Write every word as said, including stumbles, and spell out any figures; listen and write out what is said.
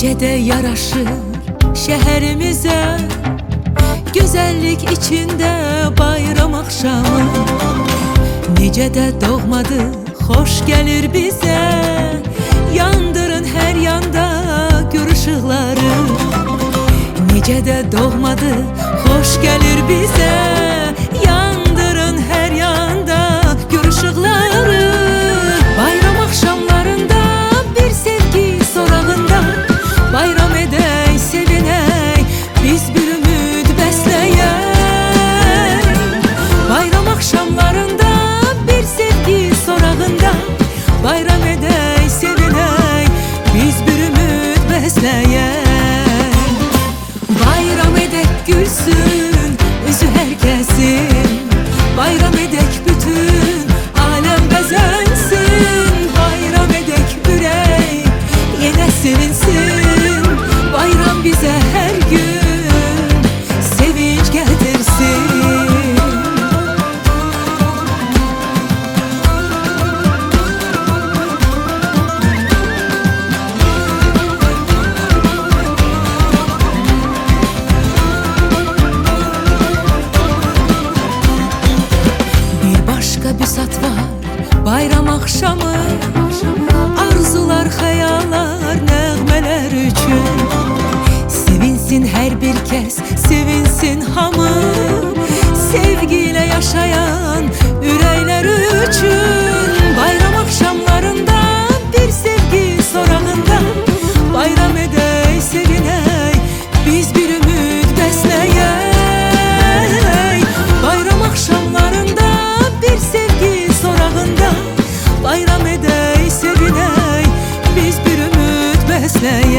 Necə də yaraşır şəhərimizə, gözəllik içində bayram axşamı. Necə də doğmadır, xoş gəlir bizə, yandırın hər yanda gül ışıqları. Necə də doğmadır, xoş gəlir bizə, yandırın hər yanda gül ışıqları. Bayram axşamlarında bir sevgi sorağında, bayram edək, sevinək, biz bir ümid bəsləyək. Bayram axşamlarında bir sevgi sorağında, bayram edək, sevinək, biz bir ümid bəsləyək. Bayram edək gülsün üzü hər kəsin, bayram edək bütün aləm bəzənsin. Bayram edək ürək yenə sevinsin, bayram bizə hər gün sevinç gətirsin. Büsat var bayram axşamı, arzular, xəyallar, nəğmələr üçün. Sevinsin hər bir kəs, sevinsin hamı, sevgi ilə yaşayan ürəklər üçün. Bayram axşamlarında bir sevgi sorağında, bayram edək, sevinək, biz bir ümid bəsləyək. Bayram axşamlarında bir sevgi sorağında, bayram edək, sevinək, biz bir ümid bəsləyək.